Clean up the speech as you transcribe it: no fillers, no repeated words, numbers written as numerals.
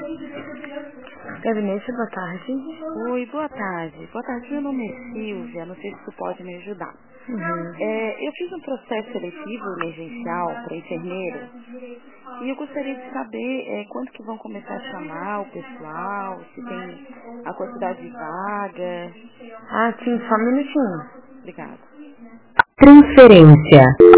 Gabinete, boa tarde. Oi, boa tarde. Boa tarde, meu nome é Silvia, não sei se tu pode me ajudar. Uhum. Eu fiz um processo seletivo emergencial para enfermeiro e eu gostaria de saber quando que vão começar a chamar o pessoal, se tem a quantidade de vaga. Ah, sim, só um minutinho. Obrigada. Transferência.